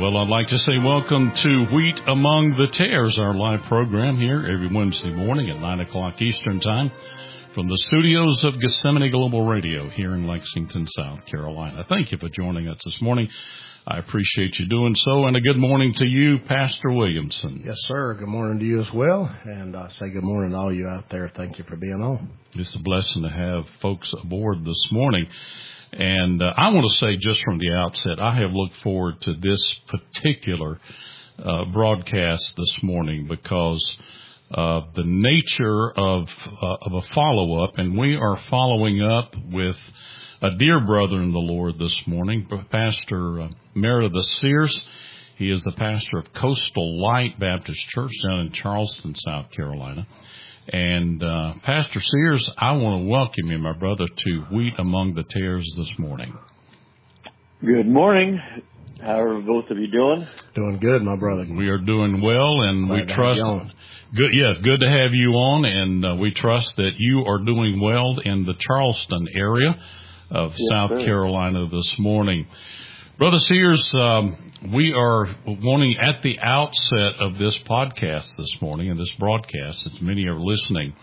Well, I'd like to say welcome to Wheat Among the Tares, our live program here every Wednesday morning at 9 o'clock Eastern Time from the studios of Gethsemane Global Radio here in Lexington, South Carolina. Thank you for joining us this morning. I appreciate you doing so, and a good morning to you, Pastor Williamson. Yes, sir. Good morning to you as well, and I say good morning to all you out there. Thank you for being on. It's a blessing to have folks aboard this morning. And I want to say just from the outset, I have looked forward to this particular broadcast this morning because the nature of a follow-up, and we are following up with a dear brother in the Lord this morning, Pastor Meredith Sears. He is the pastor of Coastal Light Baptist Church down in Charleston, South Carolina. And Pastor Sears, I want to welcome you, my brother, to Wheat Among the Tares this morning. Good morning. How are both of you doing? Doing good, my brother. We are doing well, and we trust. Good, yes, good to have you on, and we trust that you are doing well in the Charleston area of South Carolina this morning. Brother Sears, we are wanting at the outset of this podcast this morning and this broadcast, as many are listening,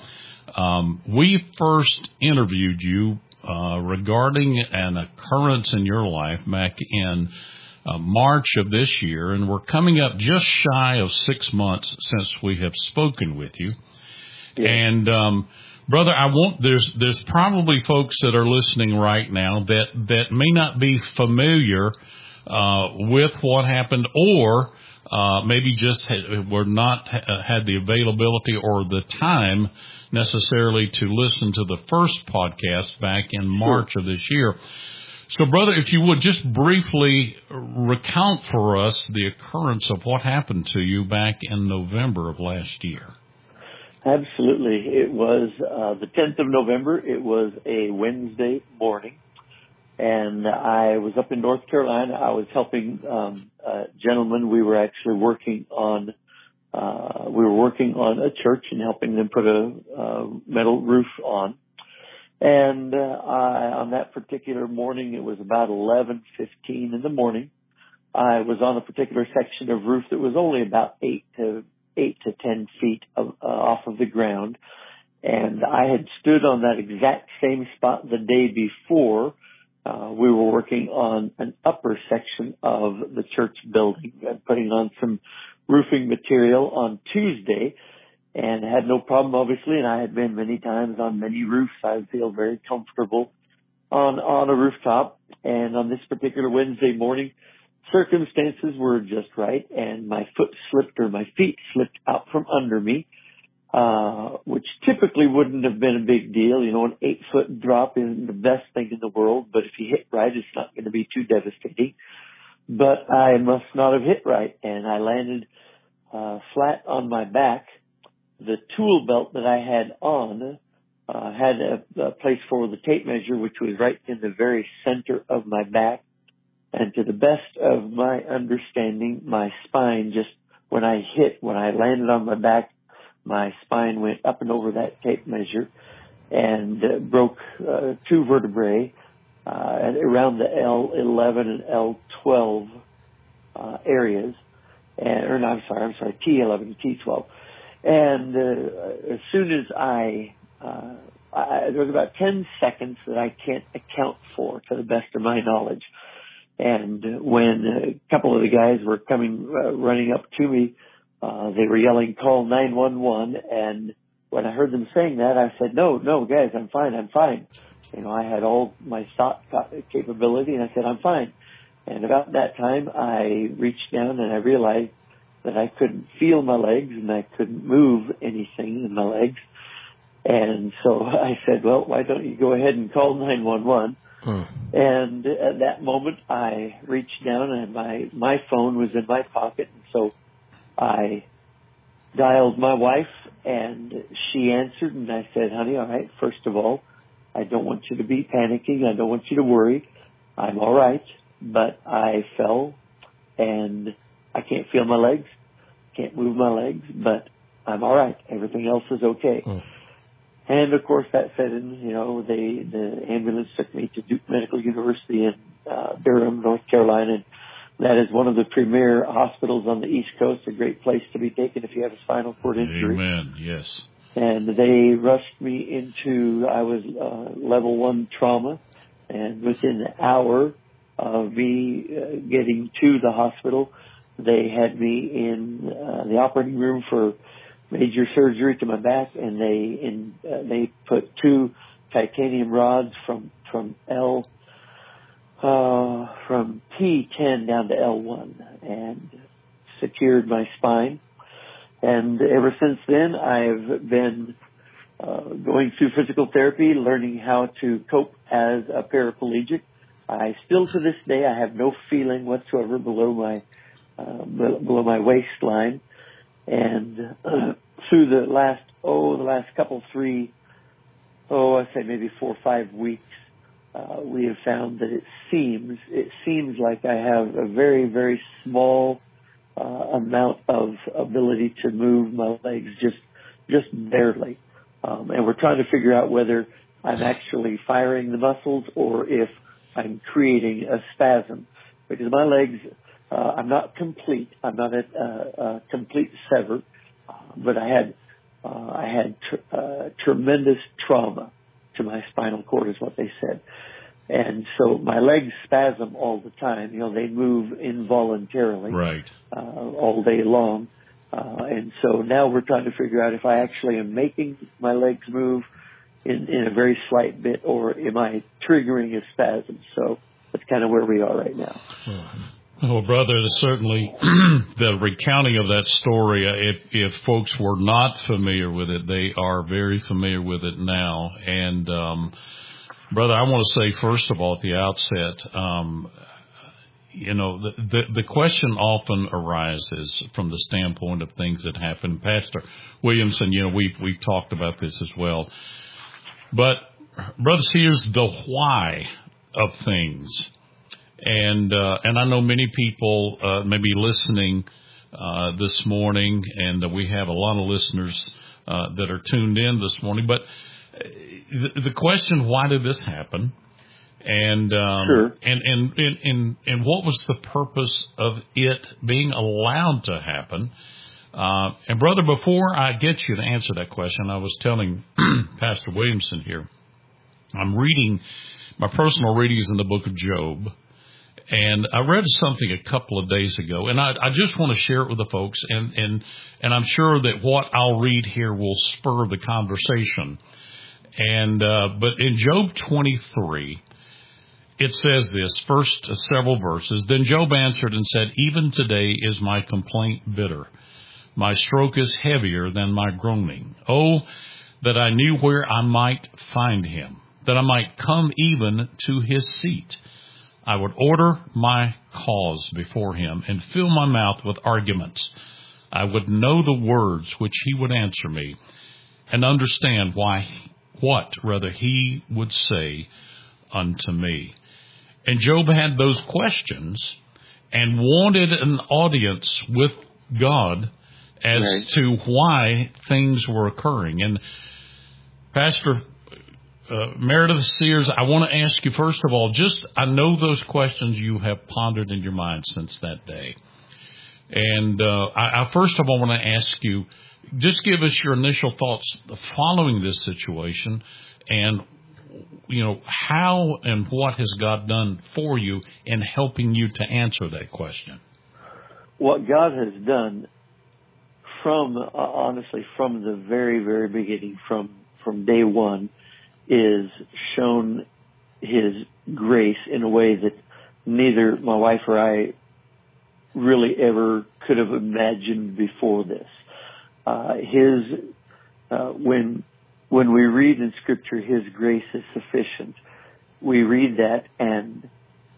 we first interviewed you regarding an occurrence in your life back in March of this year, and we're coming up just shy of 6 months since we have spoken with you. Yeah. And brother, there's probably folks that are listening right now that may not be familiar with what happened, or maybe just were not had the availability or the time necessarily to listen to the first podcast back in March of this year. So, brother, if you would just briefly recount for us the occurrence of what happened to you back in November of last year. Absolutely. It was the 10th of November. It was a Wednesday morning, and I was up in North Carolina. I was helping a gentleman. We were actually working on a church and helping them put a metal roof on. And on that particular morning, it was about 11:15 in the morning. I was on a particular section of roof that was only about 8 to 10 feet off of the ground. And I had stood on that exact same spot the day before. We were working on an upper section of the church building, putting on some roofing material on Tuesday, and had no problem, obviously. And I had been many times on many roofs. I feel very comfortable on a rooftop. And on this particular Wednesday morning, circumstances were just right, and my feet slipped out from under me, which typically wouldn't have been a big deal. You know, an 8-foot drop isn't the best thing in the world, but if you hit right, it's not going to be too devastating. But I must not have hit right, and I landed flat on my back. The tool belt that I had on had a place for the tape measure, which was right in the very center of my back. And to the best of my understanding, my spine when I landed on my back, my spine went up and over that tape measure and broke 2 vertebrae around the L11 and L12 areas. I'm sorry, T11 and T12. And as soon as there was about 10 seconds that I can't account for, to the best of my knowledge. And when a couple of the guys were coming, running up to me, they were yelling, "Call 911." And when I heard them saying that, I said, no, guys, I'm fine. You know, I had all my thought capability, and I said, I'm fine. And about that time, I reached down and I realized that I couldn't feel my legs and I couldn't move anything in my legs. And so I said, well, why don't you go ahead and call 911? And at that moment, I reached down and my phone was in my pocket. And so I dialed my wife, and she answered, and I said, honey, all right, first of all, I don't want you to be panicking. I don't want you to worry. I'm all right, but I fell, and I can't feel my legs, can't move my legs, but I'm all right. Everything else is okay. And, of course, that said, you know, the ambulance took me to Duke Medical University in Durham, North Carolina, and That is one of the premier hospitals on the East Coast, a great place to be taken if you have a spinal cord injury. Amen, yes. And they rushed me into, I was level 1 trauma, and within an hour of me getting to the hospital, they had me in the operating room for major surgery to my back, and they put 2 titanium rods from T10 down to L1 and secured my spine. And ever since then, I've been going through physical therapy, learning how to cope as a paraplegic. I still, to this day, I have no feeling whatsoever below my waistline. And through the last couple, I'd say maybe 4 or 5 weeks, we have found that it seems like I have a very, very small amount of ability to move my legs, just barely. And we're trying to figure out whether I'm actually firing the muscles or if I'm creating a spasm. Because my legs, I'm not complete. I'm not at a complete sever, but I had tremendous trauma to my spinal cord, is what they said. And so my legs spasm all the time. They move involuntarily, right, all day long. And so now we're trying to figure out if I actually am making my legs move in a very slight bit, or am I triggering a spasm? So that's kind of where we are right now. Well, brother, certainly the recounting of that story, if folks were not familiar with it, they are very familiar with it now. And, brother, I want to say, first of all, at the outset, the question often arises from the standpoint of things that happen. Pastor Williamson, we've talked about this as well. But, brother, here's the why of things. And I know many people may be listening this morning, and we have a lot of listeners that are tuned in this morning. But the question, why did this happen? And sure. and what was the purpose of it being allowed to happen? And brother, before I get you to answer that question, I was telling Pastor Williamson here, I'm reading my personal readings in the book of Job. And I read something a couple of days ago, and I just want to share it with the folks, and I'm sure that what I'll read here will spur the conversation. And but in Job 23, it says this, first several verses, Then Job answered and said, Even today is my complaint bitter. My stroke is heavier than my groaning. Oh, that I knew where I might find him, that I might come even to his seat. I would order my cause before him and fill my mouth with arguments. I would know the words which he would answer me and understand what he would say unto me. And Job had those questions and wanted an audience with God as right. to why things were occurring. And Pastor Meredith Sears, I want to ask you, first of all, I know those questions you have pondered in your mind since that day. And I first of all want to ask you, just give us your initial thoughts following this situation, and, how and what has God done for you in helping you to answer that question? What God has done honestly, from the very, very beginning, from day one, is shown his grace in a way that neither my wife or I really ever could have imagined before this. When we read in Scripture, His grace is sufficient, we read that, and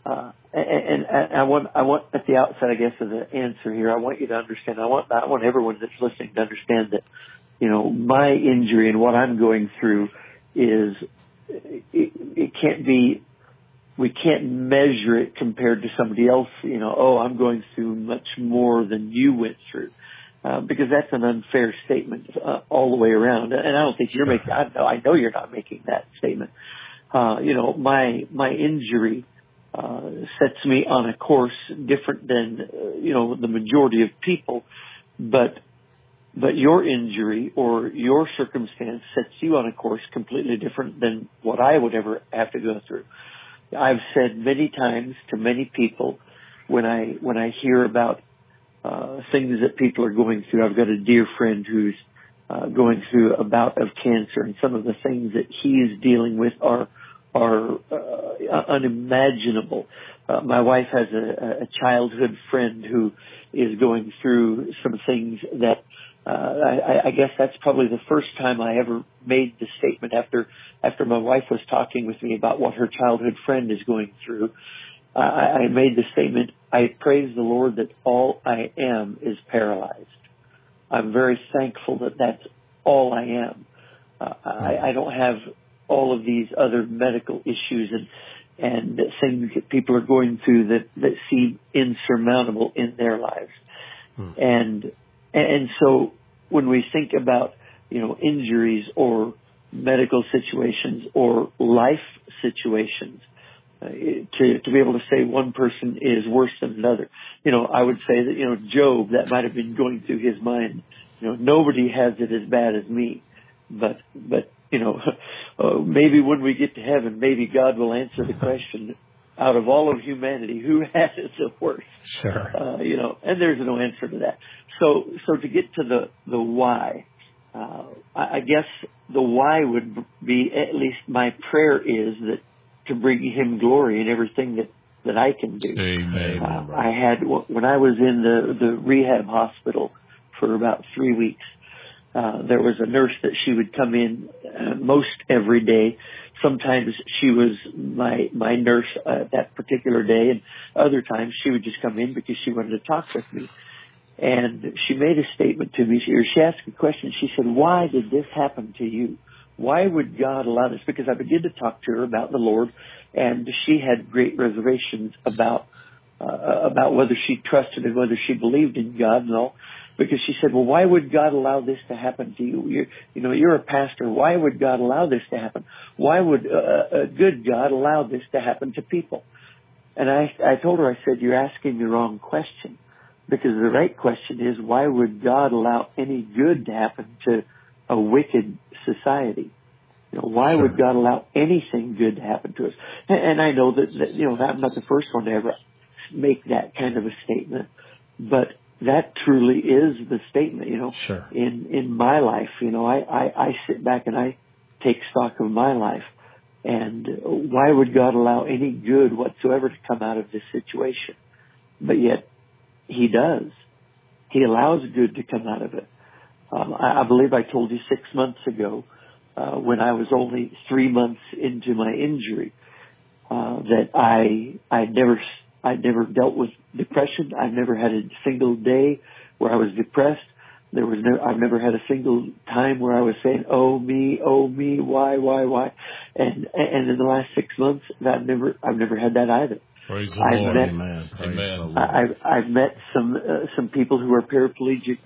I want at the outset, I guess, as an answer here, I want you to understand. I want everyone that's listening to understand that, my injury and what I'm going through is it can't be. We can't measure it compared to somebody else. I'm going through much more than you went through, because that's an unfair statement all the way around. And I don't think you're making. I know you're not making that statement. My injury sets me on a course different than, the majority of people, but your injury or your circumstance sets you on a course completely different than what I would ever have to go through. I've said many times to many people when I hear about things that people are going through. I've got a dear friend who's going through a bout of cancer, and some of the things that he is dealing with are unimaginable. My wife has a childhood friend who is going through some things that I guess that's probably the first time I ever made the statement after my wife was talking with me about what her childhood friend is going through. I made the statement, I praise the Lord that all I am is paralyzed. I'm very thankful that that's all I am. I don't have all of these other medical issues and things that people are going through that seem insurmountable in their lives. And so when we think about, injuries or medical situations or life situations, to be able to say one person is worse than another, I would say that, Job, that might have been going through his mind. Nobody has it as bad as me, but maybe when we get to heaven, maybe God will answer the question, out of all of humanity, who has it the worst? Sure. And there's no answer to that. So to get to the why, I guess the why would be, at least my prayer is that to bring Him glory in everything that I can do. Amen. I had, when I was in the rehab hospital for about 3 weeks, there was a nurse that she would come in most every day. Sometimes she was my nurse that particular day, and other times she would just come in because she wanted to talk with me. And she made a statement to me. She asked a question. She said, "Why did this happen to you? Why would God allow this?" Because I began to talk to her about the Lord, and she had great reservations about whether she trusted and whether she believed in God and all. Because she said, "Well, why would God allow this to happen to you? You're a pastor. Why would God allow this to happen? Why would a good God allow this to happen to people?" And I told her, I said, "You're asking the wrong question. Because the right question is, why would God allow any good to happen to a wicked society? Why would God allow anything good to happen to us?" And I know that I'm not the first one to ever make that kind of a statement, but that truly is the statement, Sure. In my life, I sit back and I take stock of my life. And why would God allow any good whatsoever to come out of this situation? But yet, He does. He allows good to come out of it. I believe I told you 6 months ago, when I was only 3 months into my injury, that I'd never dealt with depression. I've never had a single day where I was depressed. I've never had a single time where I was saying, "Oh me, why?" And in the last 6 months, I've never had that either. Praise the Lord. Amen. I've met some people who are paraplegics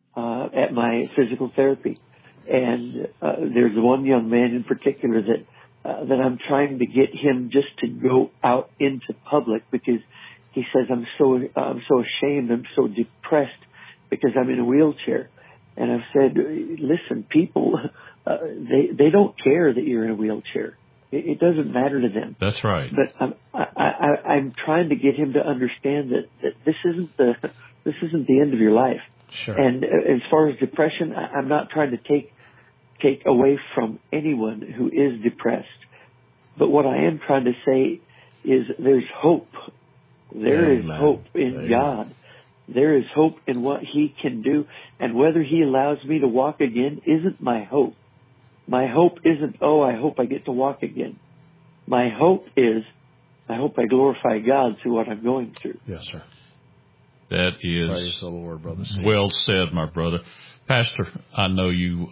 at my physical therapy, and there's one young man in particular that I'm trying to get him just to go out into public because he says, I'm so ashamed, I'm so depressed because I'm in a wheelchair. And I've said, listen, people, they don't care that you're in a wheelchair. It doesn't matter to them. That's right. But I'm trying to get him to understand that this isn't the end of your life. Sure. And as far as depression, I'm not trying to take away from anyone who is depressed. But what I am trying to say is there's hope. There is hope in God. There is hope in what He can do. And whether He allows me to walk again isn't my hope. My hope isn't, I hope I get to walk again. My hope is, I hope I glorify God through what I'm going through. Yes, sir. That is Praise the Lord, Brother Steve. Well said, my brother. Pastor, I know you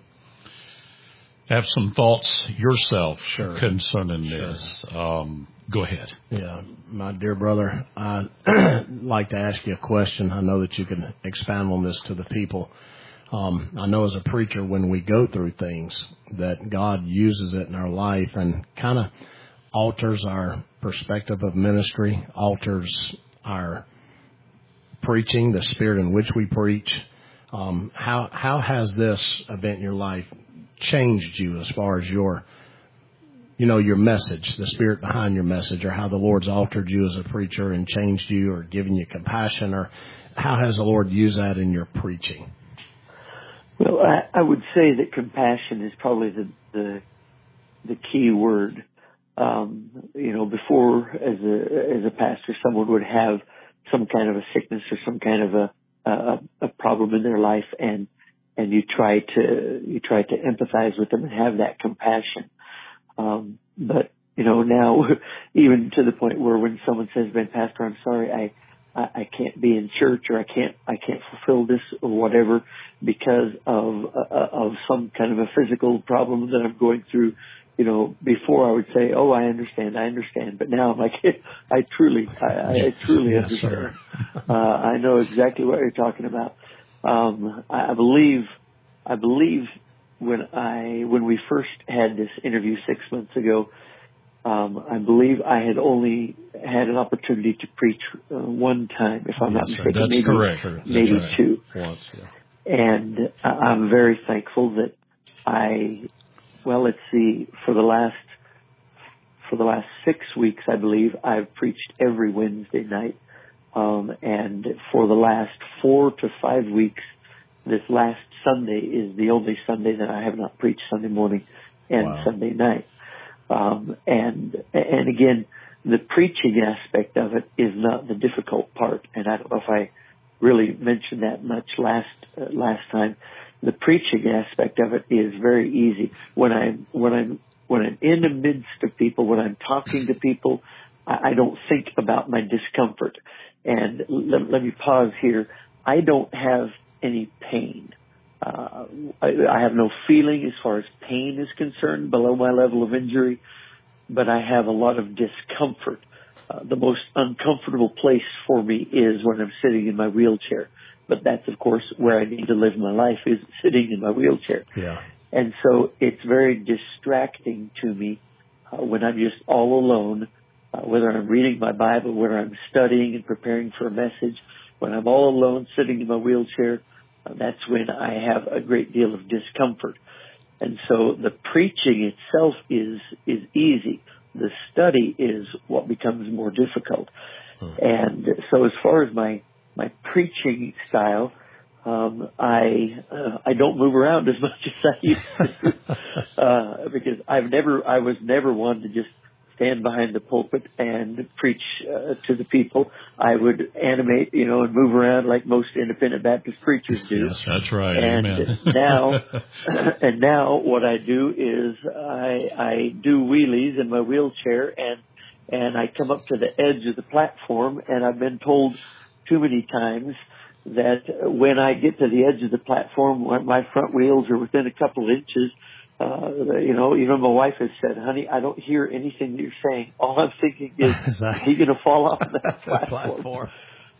have some thoughts yourself concerning this. Go ahead. Yeah, my dear brother, I'd like to ask you a question. I know that you can expound on this to the people. I know as a preacher, when we go through things, that God uses it in our life and kind of alters our perspective of ministry, alters our preaching, the spirit in which we preach. How has this event in your life changed you as far as your message, the spirit behind your message, or how the Lord's altered you as a preacher and changed you or given you compassion, or how has the Lord used that in your preaching? Well, I would say that compassion is probably the key word. Before as a pastor, someone would have some kind of a sickness or some kind of a problem in their life, and you try to empathize with them and have that compassion. But now even to the point where when someone says, "Man, Pastor, I'm sorry, I can't be in church, or I can't fulfill this or whatever because of some kind of a physical problem that I'm going through." Before I would say, "Oh, I understand," but now I'm like, I truly understand. I know exactly what you're talking about. I believe when we first had this interview 6 months ago, I believe I had only had an opportunity to preach one time, if I'm not mistaken. That's correct. Maybe That's two. Once, yeah. And I'm very thankful that let's see, for the last 6 weeks, I believe, I've preached every Wednesday night. And for the last 4 to 5 weeks, this last Sunday is the only Sunday that I have not preached, Sunday morning and Sunday night. And again, the preaching aspect of it is not the difficult part. And I don't know if I really mentioned that much last time. The preaching aspect of it is very easy. When I'm in the midst of people, when I'm talking to people, I don't think about my discomfort. And let me pause here. I don't have any pain. I have no feeling as far as pain is concerned below my level of injury, but I have a lot of discomfort. The most uncomfortable place for me is when I'm sitting in my wheelchair. But that's, of course, where I need to live my life, is sitting in my wheelchair. Yeah. And so it's very distracting to me when I'm just all alone, whether I'm reading my Bible, whether I'm studying and preparing for a message. When I'm all alone sitting in my wheelchair, that's when I have a great deal of discomfort. And so the preaching itself is easy. The study is what becomes more difficult. And so as far as my preaching style, I don't move around as much as I used to, because I was never one to just stand behind the pulpit and preach to the people. I would animate, and move around like most independent Baptist preachers do. Yes, that's right. And Amen. now what I do is I do wheelies in my wheelchair, and I come up to the edge of the platform, and I've been told too many times that when I get to the edge of the platform, when my front wheels are within a couple of inches, even my wife has said, "Honey, I don't hear anything that you're saying. All I'm thinking is, is he going to fall off that platform?"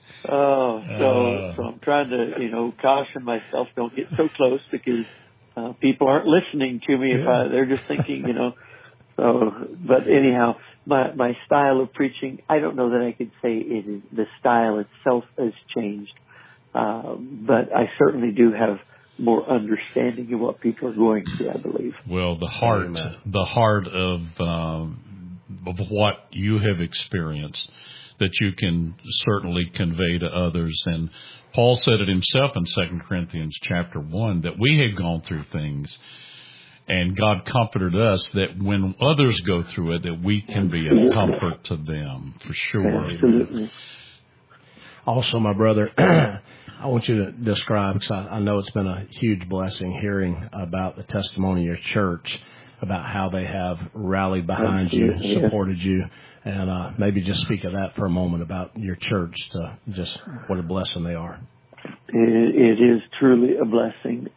So I'm trying to, caution myself, don't get so close, because people aren't listening to me if they're just thinking, So, but anyhow, my style of preaching, I don't know that I could say the style itself has changed, but I certainly do have more understanding of what people are going through, I believe. Well, the heart of what you have experienced, that you can certainly convey to others. And Paul said it himself in 2 Corinthians chapter 1, that we had gone through things, and God comforted us, that when others go through it, that we can be a comfort to them, for sure. Absolutely. Also, my brother, I want you to describe, because I know it's been a huge blessing hearing about the testimony of your church, about how they have rallied behind you, supported you, and maybe just speak of that for a moment, about your church, to just what a blessing they are. It is truly a blessing.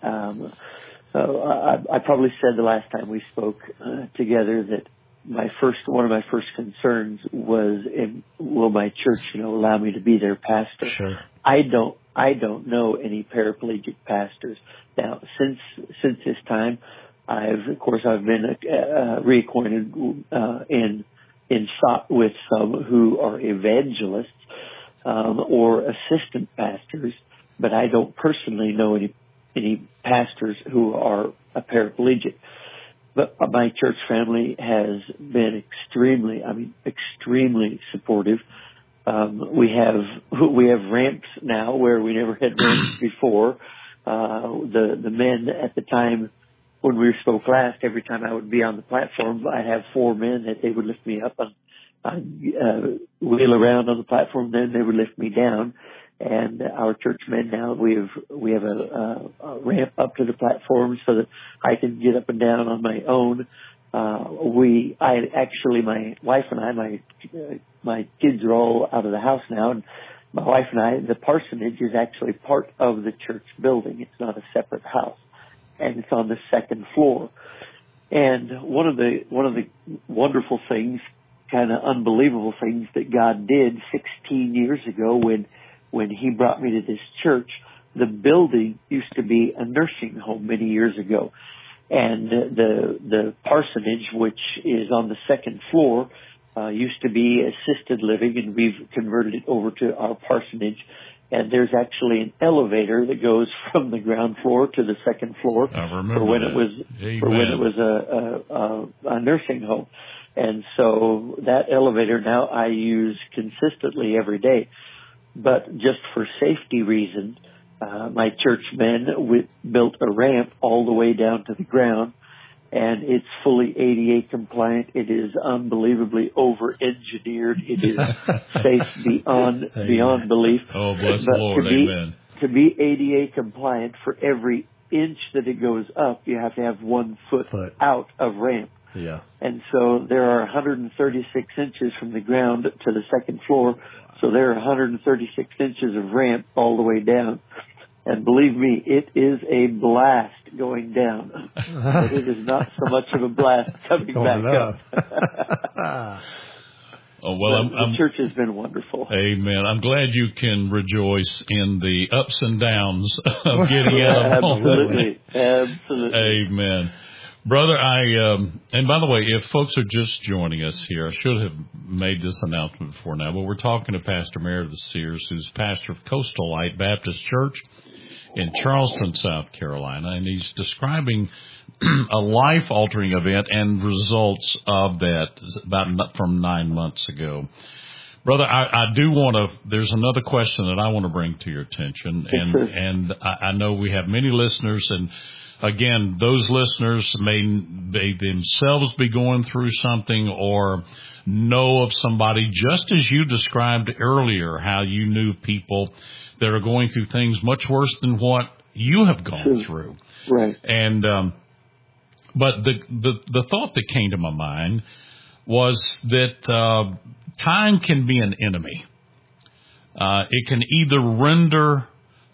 I probably said the last time we spoke together that one of my first concerns was, will my church, allow me to be their pastor? Sure. I don't know any paraplegic pastors. Now, since this time, I've been reacquainted with some who are evangelists or assistant pastors, but I don't personally know any pastors who are a paraplegic. But my church family has been extremely supportive. We have ramps now where we never had ramps before. The men at the time when we spoke last, every time I would be on the platform, I'd have 4 men that they would lift me up and I'd wheel around on the platform. Then they would lift me down. And our church men now, we have a ramp up to the platform so that I can get up and down on my own. My wife and I, my kids are all out of the house now, and my wife and I, the parsonage is actually part of the church building. It's not a separate house, and it's on the second floor. And one of the wonderful things, kind of unbelievable things that God did 16 years ago when He brought me to this church, the building used to be a nursing home many years ago. And the parsonage, which is on the second floor, used to be assisted living, and we've converted it over to our parsonage. And there's actually an elevator that goes from the ground floor to the second floor for when it was a nursing home. And so that elevator now I use consistently every day. But just for safety reasons, my church men built a ramp all the way down to the ground, and it's fully ADA compliant. It is unbelievably over-engineered. It is safe beyond belief. Oh, bless the Lord, amen. To be ADA compliant, for every inch that it goes up, you have to have 1 foot out of ramp. Yeah. And so there are 136 inches from the ground to the second floor. So there are 136 inches of ramp all the way down. And believe me, it is a blast going down. But it is not so much of a blast coming back up. Oh, well, the church has been wonderful. Amen. I'm glad you can rejoice in the ups and downs of getting out of home. Absolutely. Amen. Brother, and by the way, if folks are just joining us here, I should have made this announcement before now, but we're talking to Pastor Meredith Sears, who's pastor of Coastal Light Baptist Church in Charleston, South Carolina, and he's describing a life-altering event and results of that from 9 months ago. Brother, I do want to, there's another question that I want to bring to your attention, and I know we have many listeners, and again, those listeners may themselves be going through something or know of somebody, just as you described earlier, how you knew people that are going through things much worse than what you have gone through. Right. And, but the thought that came to my mind was that, time can be an enemy. It can either render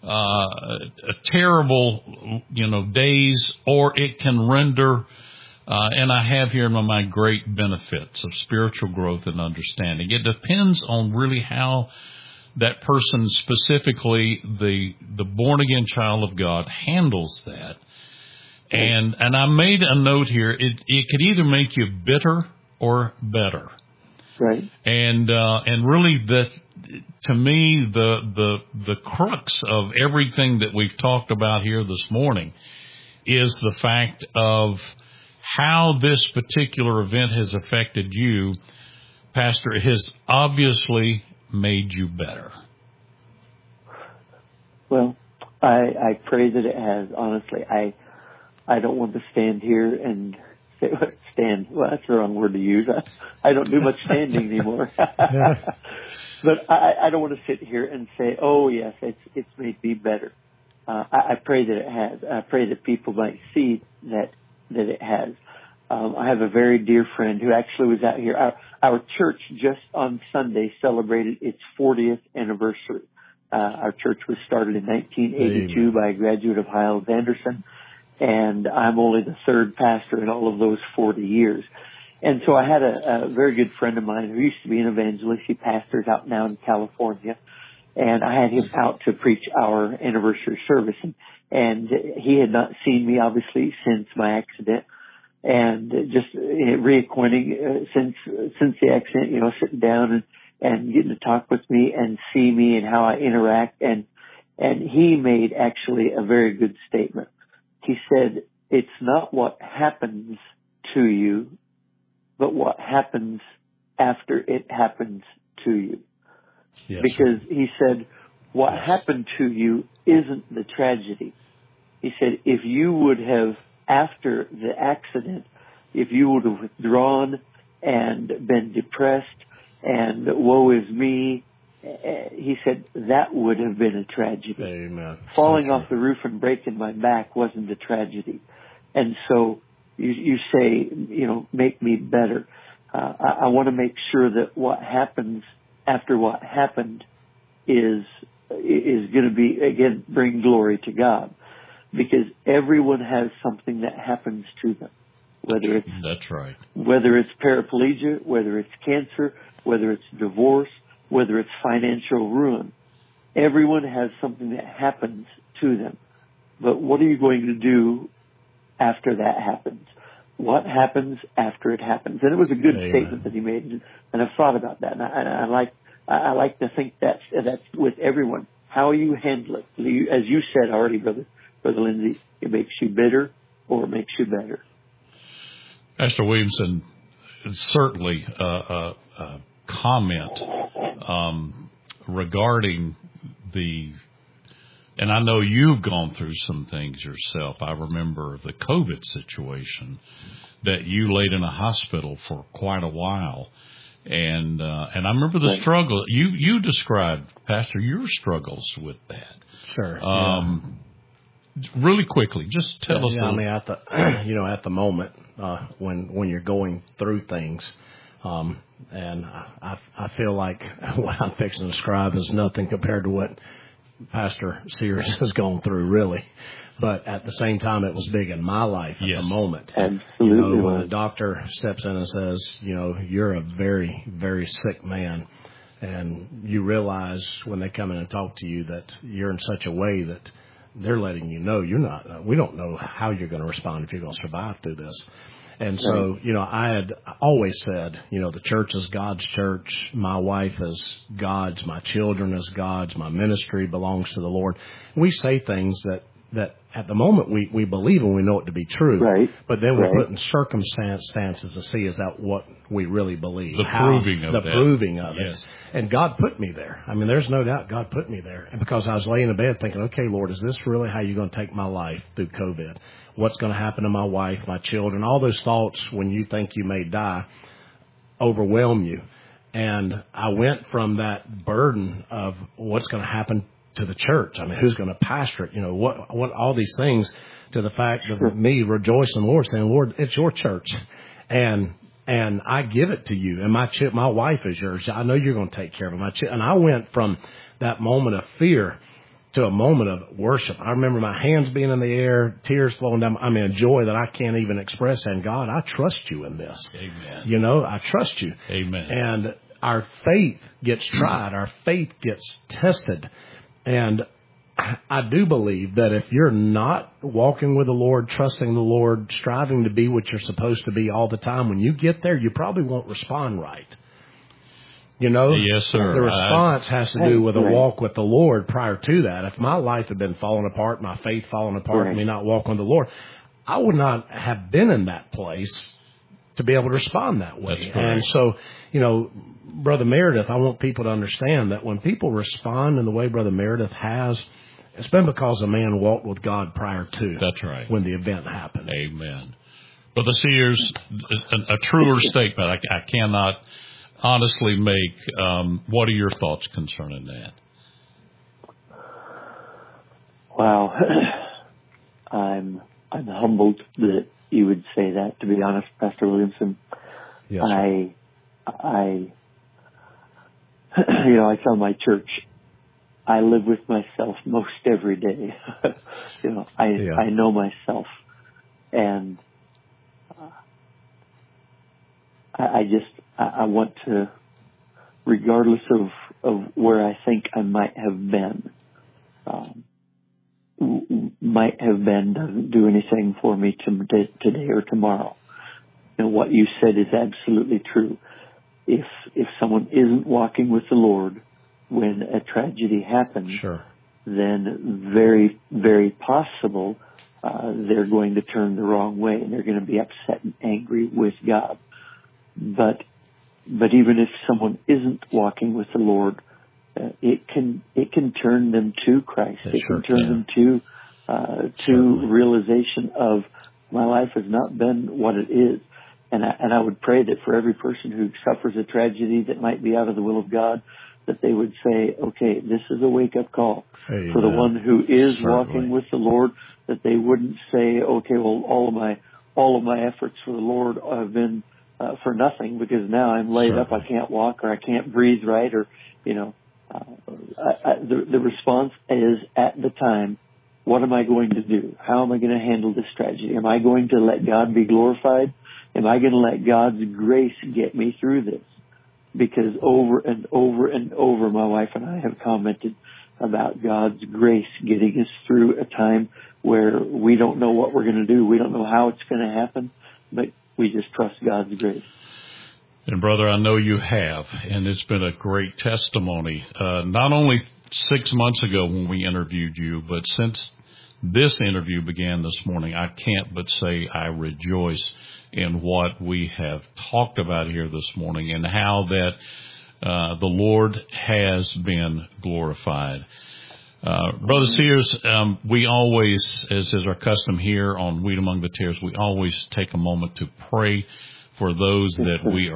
a terrible, days, or it can render, and I have here in my mind great benefits of spiritual growth and understanding. It depends on really how that person, specifically the born again child of God, handles that. And I made a note here. It could either make you bitter or better. Right. And really that, to me, the crux of everything that we've talked about here this morning is the fact of how this particular event has affected you. Pastor, it has obviously made you better. Well, I pray that it has. Honestly, I don't want to stand here and say, stand. Well, that's the wrong word to use. I don't do much standing anymore. But I don't want to sit here and say, oh yes, it's made me better. I pray that it has. I pray that people might see that it has. I have a very dear friend who actually was out here. Our church just on Sunday celebrated its 40th anniversary. Our church was started in 1982 by a graduate of Hiles-Anderson, and I'm only the third pastor in all of those 40 years. And so I had a very good friend of mine who used to be an evangelist. He pastors out now in California. And I had him out to preach our anniversary service. And he had not seen me, obviously, since my accident. and just reacquainting since the accident, sitting down and getting to talk with me and see me and how I interact. And he made actually a very good statement. He said, it's not what happens to you, but what happens after it happens to you. Yes, because he said, what happened to you isn't the tragedy. He said, if you would have, after the accident, if you would have withdrawn and been depressed and woe is me, he said, that would have been a tragedy. Amen. Falling off the roof and breaking my back wasn't a tragedy. And so you say, make me better. I want to make sure that what happens after what happened is going to be, again, bring glory to God. Because everyone has something that happens to them. That's right. Whether it's paraplegia, whether it's cancer, whether it's divorce, whether it's financial ruin. Everyone has something that happens to them. But what are you going to do after that happens? What happens after it happens? And it was a good statement that he made, and I've thought about that. And I like to think that's with everyone. How you handle it, as you said already, Brother Lindsay, it makes you bitter or it makes you better. Pastor Williamson, certainly a comment regarding and I know you've gone through some things yourself. I remember the COVID situation that you laid in a hospital for quite a while. And I remember the struggle. You described, Pastor, your struggles with that. Sure. Really quickly, just tell us. I mean, at the moment, when you're going through things, and I feel like what I'm fixing to describe is nothing compared to what Pastor Sears has gone through, really. But at the same time, it was big in my life at the moment. Absolutely. When the doctor steps in and says, you're a very, very sick man, and you realize when they come in and talk to you that you're in such a way that they're letting you know you're not. We don't know how you're going to respond, if you're going to survive through this. And so, I had always said, the church is God's church. My wife is God's. My children is God's. My ministry belongs to the Lord. We say things that at the moment we believe and we know it to be true. Right. But then we put in circumstances to see, is that what we really believe? The proving of it. And God put me there. I mean, there's no doubt God put me there. And because I was laying in bed thinking, okay, Lord, is this really how you're going to take my life through COVID? What's going to happen to my wife, my children? All those thoughts when you think you may die overwhelm you. And I went from that burden of what's going to happen to the church. I mean, who's going to pastor it? What all these things, to the fact of me rejoicing in the Lord, saying, Lord, it's your church. And I give it to you. And my wife is yours. I know you're going to take care of it. And I went from that moment of fear to a moment of worship. I remember my hands being in the air, tears flowing down. I mean, a joy that I can't even express. And God, I trust you in this. Amen. I trust you. Amen. And our faith gets tried. Our faith gets tested. And I do believe that if you're not walking with the Lord, trusting the Lord, striving to be what you're supposed to be all the time, when you get there, you probably won't respond right. Yes, sir. The response has to do with a walk with the Lord prior to that. If my life had been falling apart, my faith falling apart, and me not walking with the Lord, I would not have been in that place to be able to respond that way. That's correct. And so, Brother Meredith, I want people to understand that when people respond in the way Brother Meredith has, it's been because a man walked with God prior to. That's right. When the event happened. Amen. Brother Sears, a truer statement I cannot honestly make. What are your thoughts concerning that? Wow. I'm humbled that you would say that, to be honest, Pastor Williamson. Yes. I tell my church, I live with myself most every day. I know myself, and I want to, regardless of where I think I might have been, doesn't do anything for me today or tomorrow. And what you said is absolutely true. If someone isn't walking with the Lord when a tragedy happens, sure, then very, very possible they're going to turn the wrong way and they're going to be upset and angry with God. But even if someone isn't walking with the Lord, it can turn them to Christ. It can turn them to realization of, my life has not been what it is. And I would pray that for every person who suffers a tragedy that might be out of the will of God, that they would say, okay, this is a wake-up call. Amen. For the one who is walking with the Lord, that they wouldn't say, okay, well, all of my efforts for the Lord have been for nothing, because now I'm laid up, I can't walk, or I can't breathe right, or, the response is, at the time, what am I going to do? How am I going to handle this tragedy? Am I going to let God be glorified? Am I going to let God's grace get me through this? Because over and over and over, my wife and I have commented about God's grace getting us through a time where we don't know what we're going to do. We don't know how it's going to happen, but we just trust God's grace. And brother, I know you have, and it's been a great testimony. Not only 6 months ago when we interviewed you, but since this interview began this morning, I can't but say I rejoice in what we have talked about here this morning and how that the Lord has been glorified. Brother Sears, we always, as is our custom here on Wheat Among the Tares, we always take a moment to pray for those that we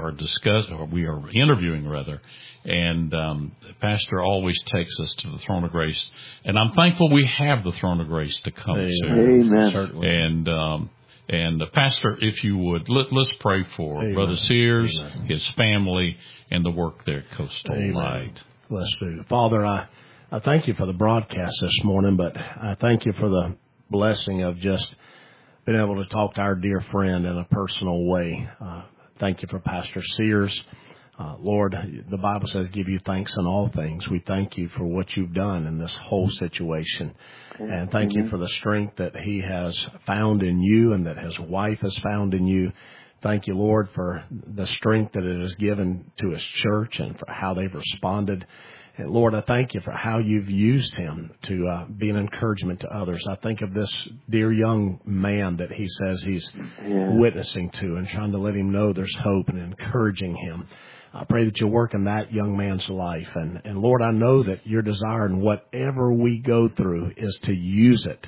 are interviewing rather. And Pastor always takes us to the throne of grace. And I'm thankful we have the throne of grace to come to. Amen. Certainly. And Pastor, if you would, let's pray for Brother Sears, his family, and the work there at Coastal Light. Let's do. Father, I thank you for the broadcast this morning, but I thank you for the blessing of just being able to talk to our dear friend in a personal way. Thank you for Pastor Sears. Lord, the Bible says, give you thanks in all things. We thank you for what you've done in this whole situation. And thank you for the strength that he has found in you and that his wife has found in you. Thank you, Lord, for the strength that it has given to his church and for how they've responded. And Lord, I thank you for how you've used him to be an encouragement to others. I think of this dear young man that he says he's witnessing to and trying to let him know there's hope and encouraging him. I pray that you'll work in that young man's life. And Lord, I know that your desire in whatever we go through is to use it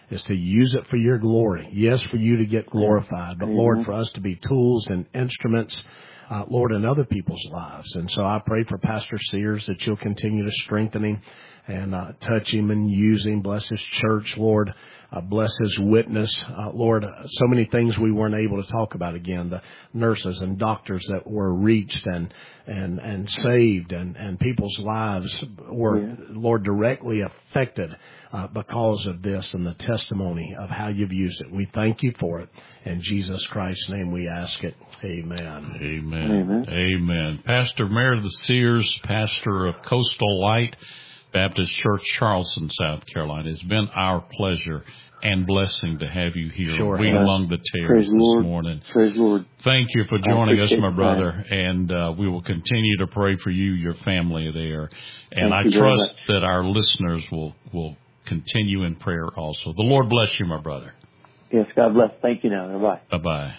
for your glory. Yes, for you to get glorified, but Lord, for us to be tools and instruments, Lord, in other people's lives. And so I pray for Pastor Sears that you'll continue to strengthen him and touch him and use him. Bless his church, Lord. Bless his witness. Lord, so many things we weren't able to talk about again. The nurses and doctors that were reached and saved and people's lives were, Lord, directly affected because of this and the testimony of how you've used it. We thank you for it. In Jesus Christ's name we ask it. Amen. Amen. Amen. Amen. Pastor Meredith Sears, pastor of Coastal Light Baptist Church, Charleston, South Carolina. It's been our pleasure and blessing to have you here. Sure. Wheat Among the Tares this morning. Praise Lord. Thank you for joining us, my brother. And we will continue to pray for you, your family there. And I trust that our listeners will continue in prayer also. The Lord bless you, my brother. Yes, God bless. Thank you now. Bye-bye. Bye-bye.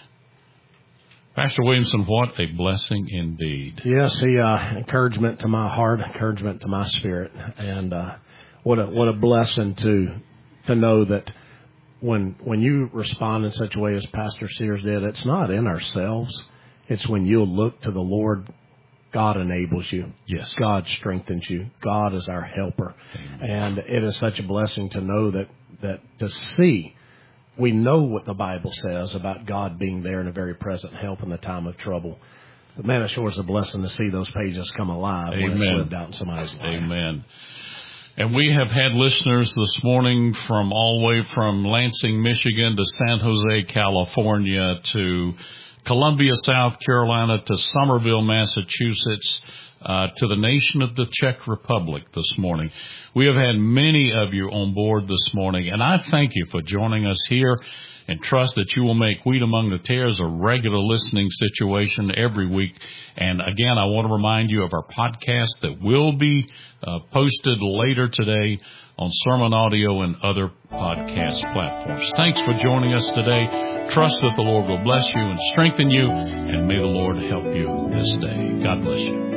Pastor Williamson, what a blessing indeed. Yes, encouragement to my heart, encouragement to my spirit. And what a blessing to know that when you respond in such a way as Pastor Sears did, it's not in ourselves. It's when you look to the Lord, God enables you. Yes. God strengthens you. God is our helper. Amen. And it is such a blessing to know that to see. We know what the Bible says about God being there and a very present help in the time of trouble. But man, it sure is a blessing to see those pages come alive when it's lived out in somebody's life. Amen. And we have had listeners this morning from all the way from Lansing, Michigan to San Jose, California to Columbia, South Carolina, to Somerville, Massachusetts, to the nation of the Czech Republic this morning. We have had many of you on board this morning, and I thank you for joining us here and trust that you will make Wheat Among the Tares a regular listening situation every week. And again, I want to remind you of our podcast that will be posted later today on Sermon Audio and other podcast platforms. Thanks for joining us today. Trust that the Lord will bless you and strengthen you, and may the Lord help you this day. God bless you.